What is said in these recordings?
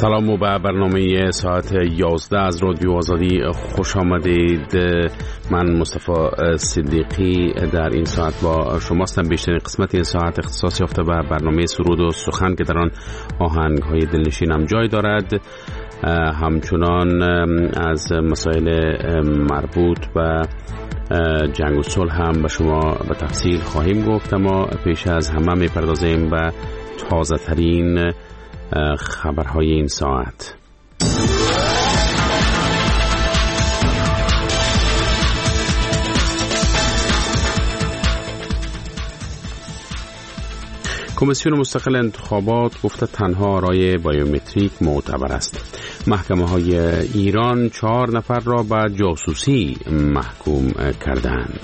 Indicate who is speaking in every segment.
Speaker 1: سلام و به برنامه ساعت 11 از رادیو آزادی خوش آمدید. من مصطفی صدیقی در این ساعت با شماستم. بیشترین قسمت این ساعت اختصاص یافته به برنامه سرود و سخن که در آن آهنگ‌های دلنشین هم جای دارد. همچنان از مسائل مربوط به جنگ و صلح هم به شما به تفصیل خواهیم گفت، اما پیش از همه می‌پردازیم به تازه ترین خبرهای این ساعت. کمیسیون مستقل انتخابات گفته تنها آرای بیومتریک معتبر است. محکمه های ایران 4 نفر را به جاسوسی محکوم کردند.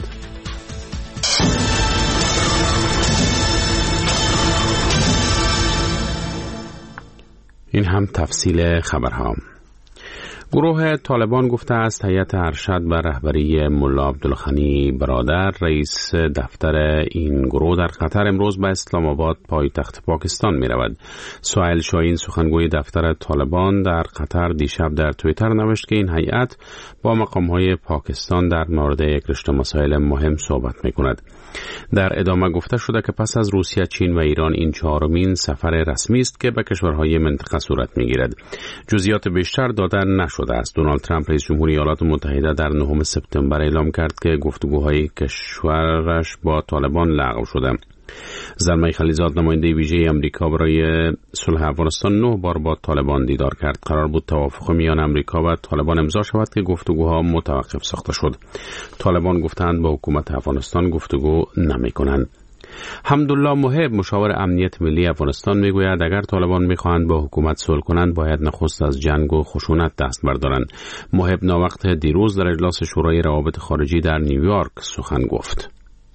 Speaker 1: این هم تفصیل خبرها. گروه طالبان گفته است هیئت ارشد به رهبری ملا عبدالغنی برادر رئیس دفتر این گروه در قطر امروز به اسلام آباد پایتخت پاکستان می رود. سهیل شاهین سخنگوی دفتر طالبان در قطر دیشب در توییتر نوشت که این هیئت با مقام‌های پاکستان در مورد یک رشته مسائل مهم صحبت می کند. در ادامه گفته شده که پس از روسیه، چین و ایران این 4مین سفر رسمی است که به کشورهای منطقه صورت می‌گیرد. جزئیات بیشتر داده نشده است. دونالد ترامپ رئیس جمهوری ایالات متحده در 9 سپتامبر اعلام کرد که گفتگوهای کشورش با طالبان لغو شده. زلمه خلیزاد نماینده ویژه امریکا برای صلح افغانستان 9 بار با طالبان دیدار کرد. قرار بود توافق میان امریکا و طالبان امضا شود که گفتگوها متوقف ساخته شد. طالبان گفتند با حکومت افغانستان گفتگو نمی‌کنند. حمدالله محب مشاور امنیت ملی افغانستان میگوید اگر طالبان میخواهند با حکومت صلح کنند باید نخست از جنگ و خشونت دست بردارند. محب ناوقت دیروز در اجلاس شورای روابط خارجی در نیویورک سخن گفت.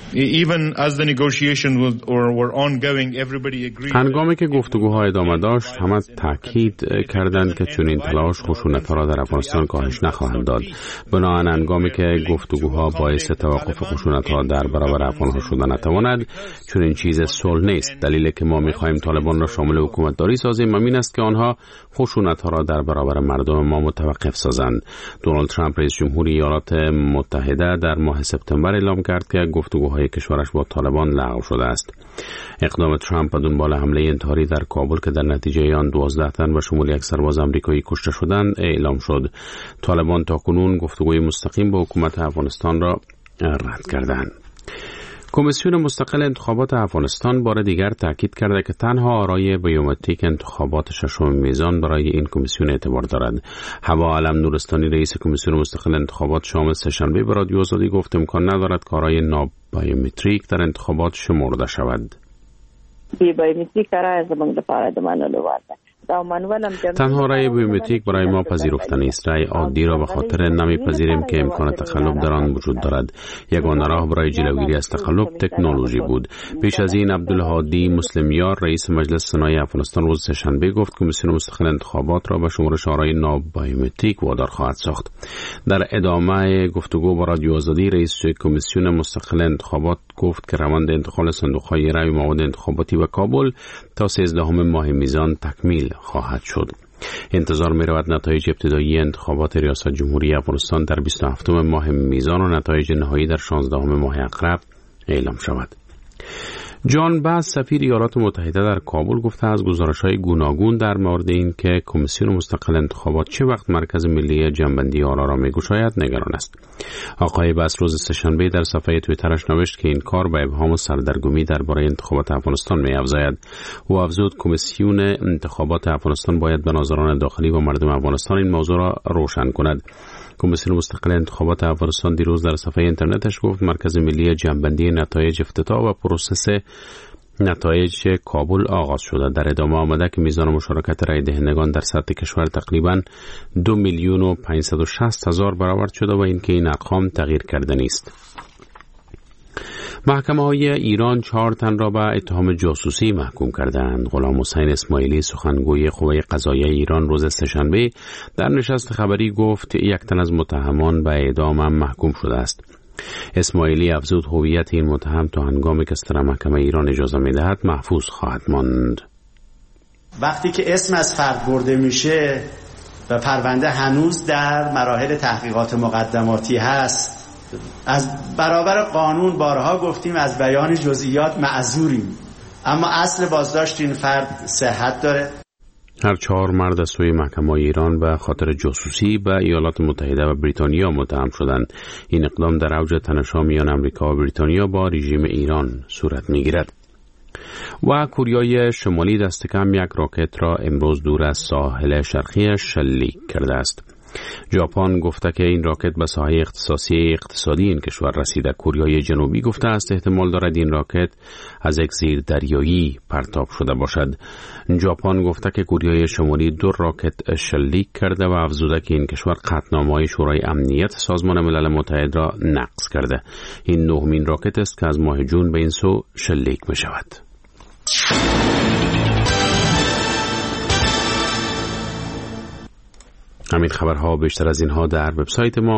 Speaker 1: هنگامی که گفتگوها ادامه داشت همه تاکید کردند که چنین تلاش خشونت‌ها را در افغانستان کاهش نخواهند داد. بنابراین هنگامی که گفتگوها باعث توقف خشونت‌ها در برابر افغان‌ها شده نتواند، چنین چیز صلح نیست. دلیلی که ما می‌خواهیم طالبان را شامل حکومتداری سازیم همین است که آنها خشونت‌ها را در برابر مردم ما متوقف سازند. دونالد ترامپ رئیس جمهوری ایالات متحده در ماه سپتامبر اعلام کرد که گفتگوهای کشورش با طالبان لغو شده است. اقدام ترامپ به دنبال حمله انتحاری در کابل که در نتیجه آن 12 تن و شمول یک سرباز آمریکایی کشته شدند اعلام شد. طالبان تاکنون گفتگوی مستقیم با حکومت افغانستان را رد کردند. کمیسیون مستقل انتخابات افغانستان بار دیگر تاکید کرده که تنها آرای بیومتریک انتخابات 6 میزان برای این کمیسیون اعتبار دارد. هوا علم نورستانی رئیس کمیسیون مستقل انتخابات شام سه‌شنبه به رادیو آزادی گفت امکان ندارد که آرای نابیومتریک در انتخابات شمرده شود.
Speaker 2: بیومتریک را زمانگ لپاره د منلو وړ ده.
Speaker 1: تنها رای بیومتریک برای ما پذیرفته نیست. رای عادی را به خاطر نمیپذیریم که امکان تقلب در آن وجود دارد. یگانه راه برای جلوگیری از تقلب تکنولوژی بود. پیش از این عبدالهادی مسلمیار رئیس مجلس سنای افغانستان روز سه‌شنبه گفت کمیسیون مستقل انتخابات را به شمارش آرای نابیومتریک وادار خواهد ساخت. در ادامه گفتگو با رادیو آزادی رئیس کمیسیون مستقل انتخابات گفت که روند انتقال صندوق‌های رای مواد انتخاباتی به کابل تا 13 ماه میزان تکمیل خواهد شد. انتظار می رود نتایج ابتدایی انتخابات ریاست جمهوری افغانستان در 27 ماه میزان و نتایج نهایی در 16 ماه عقرب اعلام شود. جان باس سفیر ایالات متحده در کابل گفته از گزارش‌های گوناگون در مورد این که کمیسیون مستقل انتخابات چه وقت مرکز ملی جنبندی آرا را می‌گشاید نگران است. آقای باس روز سه‌شنبه در صفحه توییترش نوشت که این کار به ابهام و سردرگمی درباره انتخابات افغانستان می‌افزاید. او افزود کمیسیون انتخابات افغانستان باید به ناظران داخلی و مردم افغانستان این موضوع را روشن کند. کمیسیون مستقل انتخابات افغانستان دیروز در صفحه اینترنتش گفت مرکز ملی جنبندی نتایج افتتاح و پروسس نتایج کابل آغاز شده. در ادامه آمده که میزان مشارکت رای دهندگان در سطح کشور تقریباً 2,560,000 برآورد شده و اینکه این ارقام تغییر کرده نیست. محکمه های ایران 4 تن را به اتهام جاسوسی محکوم کردند. غلام حسین اسماعیلی سخنگوی قوه قضاییه ایران روز سه‌شنبه در نشست خبری گفت 1 تن از متهمان به اعدام هم محکوم شده است. اسماعیلی افزود هویت این متهم تا هنگامی که ستره محکمه ایران اجازه می‌دهد محفوظ خواهد ماند.
Speaker 3: وقتی که اسم از فرد برده میشه و پرونده هنوز در مراحل تحقیقات مقدماتی هست، از برابر قانون بارها گفتیم از بیان جزئیات معذوریم، اما اصل بازداشت این فرد صحت داره.
Speaker 1: هر 4 مرد از سوی محکمه ایران به خاطر جاسوسی به ایالات متحده و بریتانیا متهم شدند. این اقدام در اوج تنش‌ها میان آمریکا و بریتانیا با رژیم ایران صورت می‌گیرد. و کوریای شمالی دست کم یک راکت را امروز دور از ساحل شرقی شلیک کرده است. ژاپن گفته که این راکت به ساحه اقتصادی این کشور رسیده. کوریای جنوبی گفته است احتمال دارد این راکت از یک زیر دریایی پرتاب شده باشد. ژاپن گفته که کوریای شمالی 2 راکت شلیک کرده و افزوده که این کشور قطعنامه‌های شورای امنیت سازمان ملل متحد را نقض کرده. این 9مین راکت است که از ماه جون به این سو شلیک می شود. همین خبرها بیشتر از اینها در وبسایت ما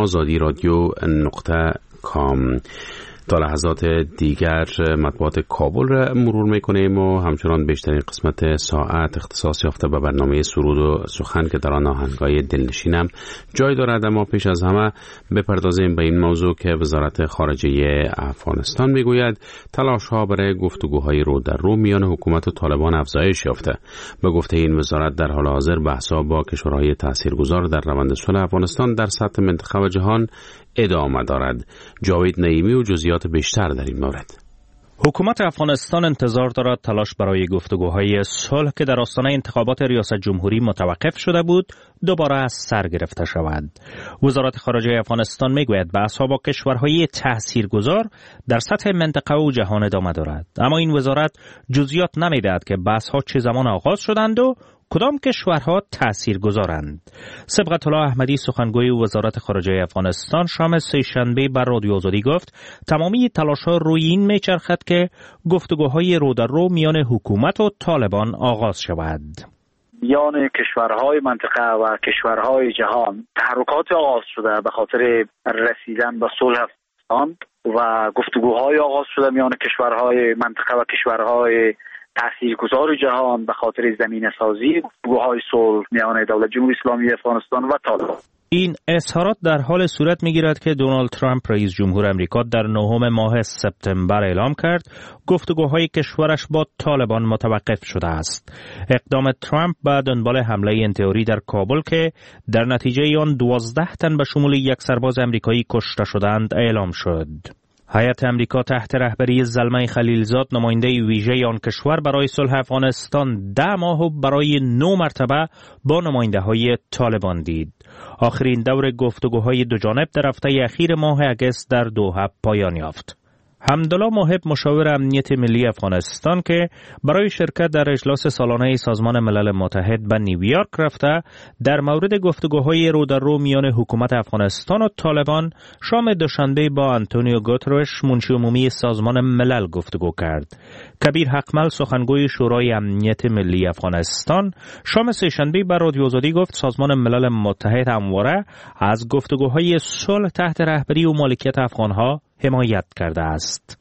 Speaker 1: azadi-radio.com. تا لحظات دیگر مطبوعات کابل را مرور میکنیم و همچنان بیشترین قسمت ساعت اختصاص یافته به برنامه سرود و سخن که در آن آهنگای دلنشینم جای دارد. اما پیش از همه بپردازیم به این موضوع که وزارت خارجه افغانستان میگوید تلاش‌ها برای گفتگوهای رو در رو میان حکومت و طالبان افزایش یافته. به گفته این وزارت در حال حاضر بحث‌ها با کشورهای تاثیرگذار در روند صلح افغانستان در سطح منطقه و جهان ادامه دارد. جاوید نعیمی و جزئیات بیشتر در این مورد.
Speaker 4: حکومت افغانستان انتظار دارد تلاش برای گفتگوهای صلح که در آستانه انتخابات ریاست جمهوری متوقف شده بود دوباره از سر گرفته شود. وزارت خارجه افغانستان میگوید بحث‌ها با کشورهای تاثیرگذار در سطح منطقه و جهان ادامه دارد، اما این وزارت جزئیات نمیدهد که بحث‌ها چه زمان آغاز شدند و کدام کشورها تاثیرگذارند. سبقت الله احمدی سخنگوی وزارت خارجه افغانستان شام سه‌شنبه بر رادیو آزادی گفت تمامی تلاش‌ها روی این میچرخد که گفتگوهای رو در رو میان حکومت و طالبان آغاز شود.
Speaker 5: میان کشورهای منطقه و کشورهای جهان تحرکات آغاز شده به خاطر رسیدن به صلح افغانستان و گفتگوهای آغاز شده میان کشورهای منطقه و کشورهای تاثیرگذار جهان به خاطر زمینه سازی گفتگوهای صلح میان دولت جمهوری اسلامی افغانستان و طالبان.
Speaker 4: این اظهارات در حال صورت می‌گیرد که دونالد ترامپ رئیس جمهور آمریکا در 9 ماه سپتامبر اعلام کرد گفتگوهای کشورش با طالبان متوقف شده است. اقدام ترامپ به دنبال حمله انتحاری در کابل که در نتیجه آن 12 تن به شمول یک سرباز آمریکایی کشته شدند اعلام شد. هیئت آمریکا تحت رهبری زلمه خلیلزاد نماینده ویژه آن کشور برای صلح افغانستان 10 ماه برای 9 مرتبه با نماینده‌های طالبان دید. آخرین دور گفتگوهای دو جانب در هفته اخیر ماه اگست در دوحه پایان یافت. حمدالله موهب مشاور امنیت ملی افغانستان که برای شرکت در اجلاس سالانه سازمان ملل متحد به نیویورک رفته در مورد گفتگوهای رو در رو میان حکومت افغانستان و طالبان شام دوشنبه با آنتونیو گوترش منشی عمومی سازمان ملل گفتگو کرد. کبیر حقمل سخنگوی شورای امنیت ملی افغانستان شام سه‌شنبه بر رادیو آزادی گفت سازمان ملل متحد همواره از گفتگوهای صلح تحت رهبری و مالکیت افغانها حمایت کرده است.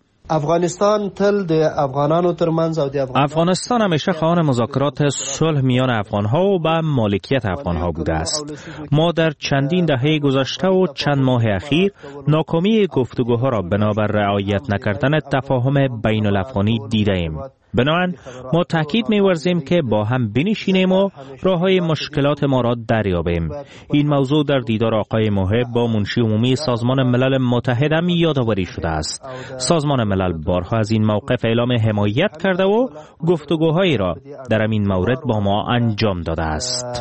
Speaker 4: افغانستان همیشه خواهان مذاکرات صلح میان افغانها و با مالکیت افغانها بوده است. ما در چندین دهه گذشته و چند ماه اخیر ناکامی گفتگوها را بنابر رعایت نکردن تفاهم بین الافغانی دیده ایم. بنابراین ما تاکید می‌ورزیم که با هم بنشینیم و راه‌های مشکلات ما را دریابیم. این موضوع در دیدار آقای موهب با منشی عمومی سازمان ملل متحد هم یادآوری شده است. سازمان ملل بارها از این موقف اعلام حمایت کرده و گفتگوهایی را در این مورد با ما انجام داده است.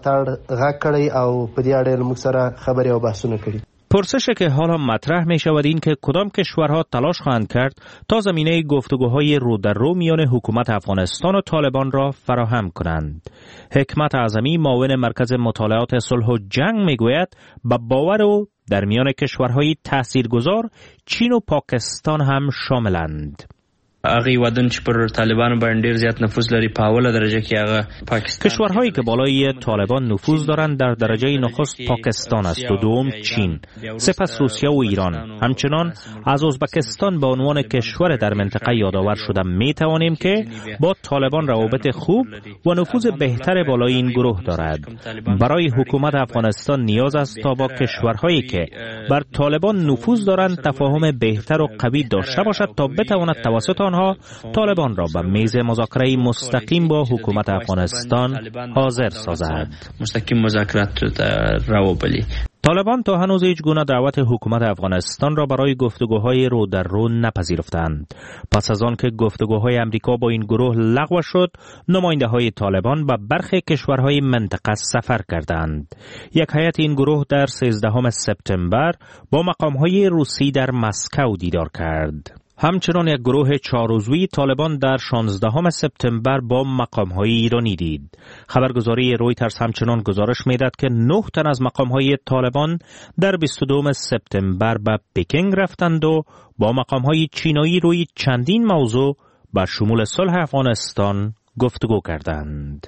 Speaker 4: پرسش که حالا مطرح می شود این که کدام کشورها تلاش خواهند کرد تا زمینه گفتگوهای رو در رو میان حکومت افغانستان و طالبان را فراهم کنند. حکمت اعظمی معاون مرکز مطالعات صلح و جنگ می گوید با باور او در میان کشورهای تاثیرگذار چین و پاکستان هم شاملند.
Speaker 6: هغه ودن چې پر طالبان باندې ډیر زیات نفوذ لري په اوله درجه کې هغه پاکستان.
Speaker 4: کشورهایی که بالای طالبان نفوذ دارند در درجه نخست پاکستان است و دوم چین، سپس روسیه و ایران. همچنان از ازبکستان به عنوان کشور در منطقه یادآور شده می توانیم که با طالبان روابط خوب و نفوذ بهتر بالای این گروه دارد. برای حکومت افغانستان نیاز است تا با کشورهایی که بر طالبان نفوذ دارند تفاهم بهتر و قوی داشته باشد تا بتواند توسط آنها طالبان را به میز مذاکره مستقیم با حکومت افغانستان حاضر سازد.
Speaker 6: مستقیم مذاکرات را ببلی.
Speaker 4: طالبان تا هنوز هیچ گونه دعوت حکومت افغانستان را برای گفتگوهای رو در رو نپذیرفتند. پس از آن که گفتگوهای امریکا با این گروه لغو شد، نماینده‌های طالبان به برخی کشورهای منطقه سفر کردند. یک هیئت این گروه در 13 سپتامبر با مقام‌های روسی در مسکو دیدار کرد. همچنان یک گروه 4 عضوی طالبان در 16 سپتامبر با مقام‌های ایرانی دید. خبرگزاری رویترز همچنان گزارش می‌دهد که 9 تن از مقام‌های طالبان در 22 سپتامبر به پکینگ رفتند و با مقام‌های چینایی روی چندین موضوع به شمول صلح افغانستان گفتگو کردند.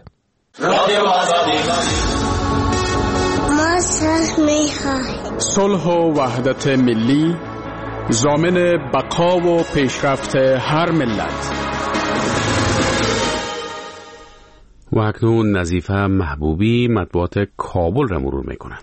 Speaker 7: ما صلح و وحدت ملی ضامن بقا و پیشرفت هر ملت.
Speaker 1: و اکنون نظیفه محبوبی مطبوعات کابل را مرور میکنند.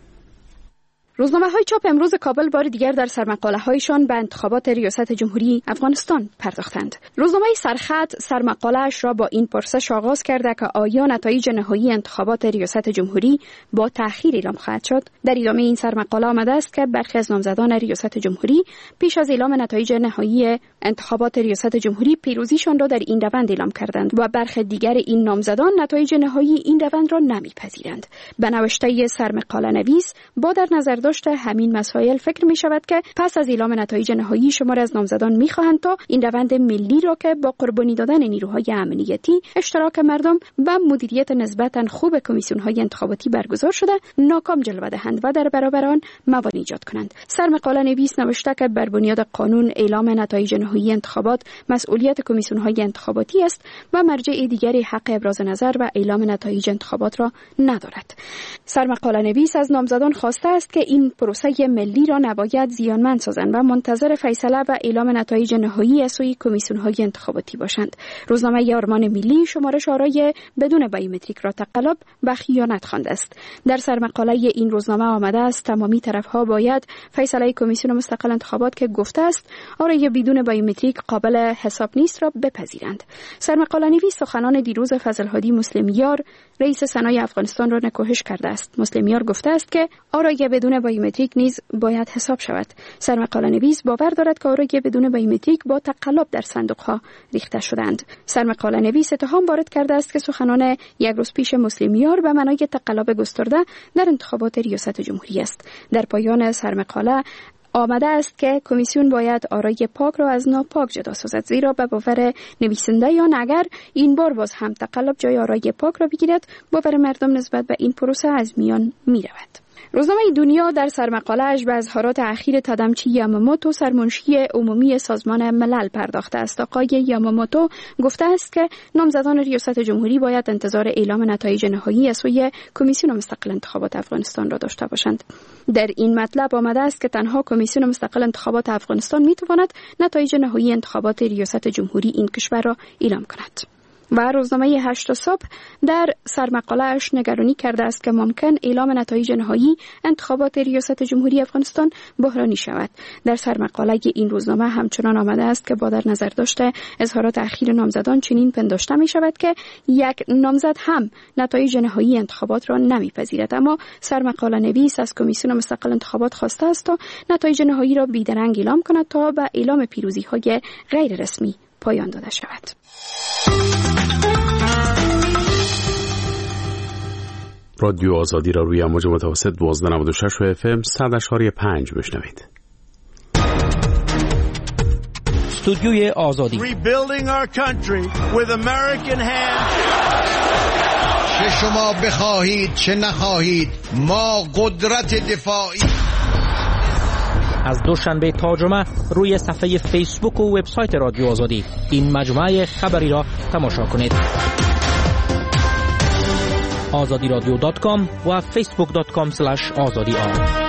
Speaker 8: روزنامه‌های چاپ امروز کابل بار دیگر در سرمقاله‌هایشان به انتخابات ریاست جمهوری افغانستان پرداختند. روزنامه سرخط سرمقاله‌اش را با این پرسش آغاز کرده که آیا نتایج نهایی انتخابات ریاست جمهوری با تأخیر اعلام خواهد شد؟ در ادامه این سرمقاله آمده است که برخی از نامزدان ریاست جمهوری پیش از اعلام نتایج نهایی انتخابات ریاست جمهوری پیروزیشان را در این روند اعلام کردند و برخی دیگر این نامزدان نتایج نهایی این روند را نمی‌پذیرند. به نوشته سرمقاله نویس با در نظر داشته همین مسائل فکر می شود که پس از اعلام نتایج نهایی شمار از نامزدان می خواهند تا این روند ملی را که با قربانی دادن نیروهای امنیتی، اشتراک مردم و مدیریت نسبتاً خوب کمیسیون‌های انتخاباتی برگزار شده ناکام جلوه دهند و در برابر آن موانع ایجاد کنند. سرمقاله نویس نوشته که بر بنیاد قانون اعلام نتایج نهایی انتخابات مسئولیت کمیسیون‌های انتخاباتی است و مرجع دیگری حق ابراز نظر و اعلام نتایج انتخابات را ندارد. سرمقاله نویس از نامزدان خواسته است که این پروسه ملی را نباید زیانمند سازند و منتظر فیصله و اعلام نتایج نهایی از سوی کمیسیون‌های انتخاباتی باشند. روزنامه آرمان ملی شمارش آرای بدون بایومتریک را تقلب و خیانت خوانده است. در سرمقاله این روزنامه آمده است تمامی طرف‌ها باید فیصله کمیسیون مستقل انتخابات که گفته است آرای بدون بایومتریک قابل حساب نیست را بپذیرند. سرمقاله نویس سخنان دیروز فضل‌هادی مسلمیار رئیس سنای افغانستان را نکوهش کرده است. مسلمیار گفته است که آرای بدون بایومتریک نیز باید حساب شود. سرمقاله نویس باور دارد که آرای بدون بایومتریک با تقلب در صندوق‌ها ریخته شدند. سرمقاله نویس اتهام وارد کرده است که سخنان یک روز پیش مسلمیار به معنای تقلب گسترده در انتخابات ریاست جمهوری است. در پایان سرمقاله آمده است که کمیسیون باید آرای پاک را از ناپاک جدا سازد، زیرا به باور نویسنده‌یان اگر این بار باز هم تقلب جای آرای پاک را بگیرد باور مردم نسبت به این پروسه از میان می‌رود. روزنامه دنیا در سرمقاله‌اش به اظهارات اخیر تادامچی یاماموتو سرمنشی عمومی سازمان ملل پرداخته است. آقای یاماموتو گفته است که نامزدان ریاست جمهوری باید انتظار اعلام نتایج نهایی از سوی کمیسیون مستقل انتخابات افغانستان را داشته باشند. در این مطلب آمده است که تنها کمیسیون مستقل انتخابات افغانستان میتواند نتایج نهایی انتخابات ریاست جمهوری این کشور را اعلام کند. و روزنامه 8 صبح در سرمقاله‌اش نگرانی کرده است که ممکن اعلام نتایج نهایی انتخابات ریاست جمهوری افغانستان بحرانی شود. در سرمقاله این روزنامه همچنان آمده است که با در نظر داشته اظهارات اخیر نامزدان چنین پنداشته می شود که یک نامزد هم نتایج نهایی انتخابات را نمیپذیرد، اما سرمقاله نویس از کمیسیون مستقل انتخابات خواسته است تا نتایج نهایی را بیدرنگ اعلام کند تا به اعلام پیروزی‌های غیر رسمی پایان داده شود.
Speaker 1: رادیو آزادی را روی امواج متوسط 1296 و FM 100.5 بشنوید.
Speaker 4: استودیوی آزادی.
Speaker 9: Rebuilding our country with American hands.
Speaker 10: چه شما بخواهید چه نخواهید ما قدرت دفاعی
Speaker 4: از دوشنبه تا جمعه روی صفحه فیسبوک و وبسایت رادیو آزادی این مجموعه خبری را تماشا کنید. azadiradyo.com و facebook.com/azadi